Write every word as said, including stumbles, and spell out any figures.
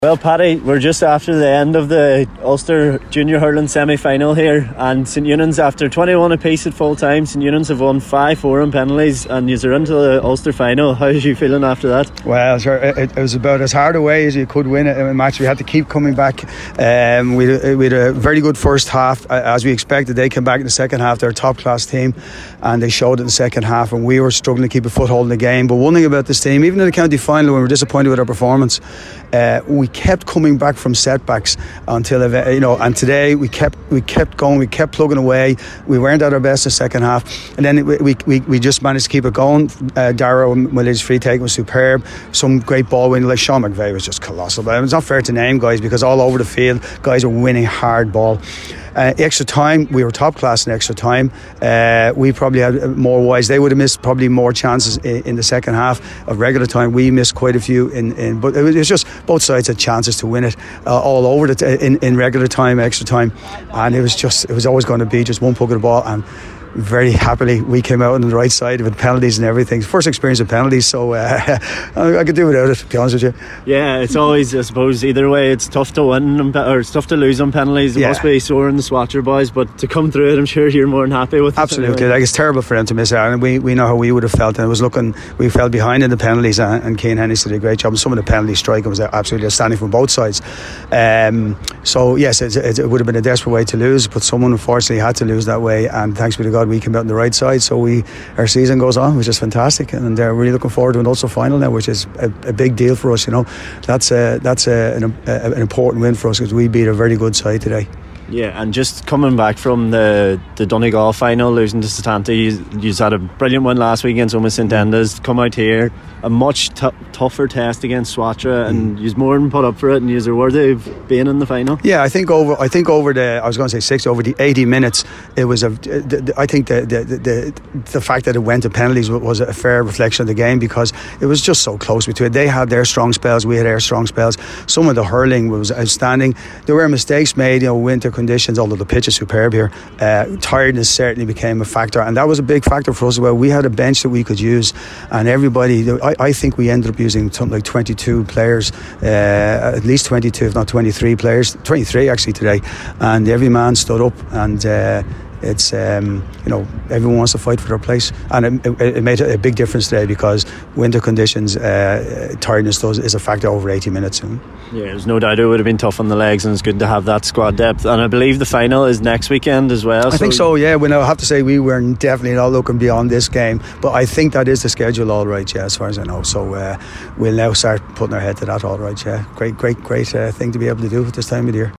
Well, Paddy, we're just after the end of the Ulster Junior Hurling semi-final here, and St Eunan's, after twenty-one apiece at full time, St Eunan's have won five four in penalties, and you're into the Ulster final. How are you feeling after that? Well, sure, it, it was about as hard a way as you could win it in a match. We had to keep coming back. Um, we, we had a very good first half, as we expected. They came back in the second half. They're a top-class team, and they showed it in the second half, and we were struggling to keep a foothold in the game. But one thing about this team, even in the county final, when we were disappointed with our performance, uh, we kept coming back from setbacks until, you know, and today we kept we kept going, we kept plugging away. We weren't at our best the second half, and then we we, we, we just managed to keep it going. uh, Darrow Millage free take was superb. Some great ball winning, like Sean McVeigh was just colossal. But it's not fair to name guys, because all over the field guys are winning hard ball. Uh, extra time, we were top class in extra time. Uh, we probably had more wise. They would have missed probably more chances in, in the second half of regular time. We missed quite a few in, in but it was, it was just both sides had chances to win it uh, all over the t- in, in regular time, extra time, and it was just it was always going to be just one puck of the ball. And very happily we came out on the right side of it, penalties and everything. First experience of penalties, so uh, I could do without it, to be honest with you. Yeah, it's always, I suppose, either way, it's tough to win or it's tough to lose on penalties. It yeah. must be sore in the Swatcher boys, but to come through it, I'm sure you're more than happy with it. Absolutely, anyway. Like, it's terrible for them to miss out, and we, we know how we would have felt. And it was looking, we fell behind in the penalties, and, and Cian Hennies did a great job. And some of the penalty striking was absolutely outstanding from both sides. Um, so yes, it, it, it would have been a desperate way to lose, but someone unfortunately had to lose that way, and thanks be to God we came out on the right side. So we our season goes on, which is fantastic, and they're really looking forward to an Ulster final now, which is a, a big deal for us. You know, that's a, that's a, an, a, an important win for us, because we beat a very good side today. Yeah, and just coming back from the, the Donegal final, losing to Setanta, you, you had a brilliant win last week against Oma St Enda's. Come out here, a much t- tougher test against Swatra, and mm. you're more than put up for it, and you're worthy of being in the final. Yeah, I think over. I think over the. I was going to say six over the eighty minutes. It was a. The, the, I think the, the the the fact that it went to penalties was a fair reflection of the game, because it was just so close between it. They had their strong spells, we had our strong spells. Some of the hurling was outstanding. There were mistakes made, you know, winter conditions, although the pitch is superb here. Uh, tiredness certainly became a factor, and that was a big factor for us as well. We had a bench that we could use, and everybody, I, I think we ended up using something like twenty-two players, uh, at least twenty-two if not twenty-three players, twenty-three actually today, and every man stood up, and uh, it's um, you know, everyone wants to fight for their place, and it, it, it made a big difference today, because winter conditions, uh, tiredness does, is a factor over eighty minutes. Yeah, there's no doubt it would have been tough on the legs, and it's good to have that squad depth. And I believe the final is next weekend as well. I so think so, yeah. Well, I have to say we were definitely not looking beyond this game, but I think that is the schedule, all right, yeah, as far as I know. So uh, we'll now start putting our head to that, all right, yeah. Great, great, great uh, thing to be able to do at this time of the year.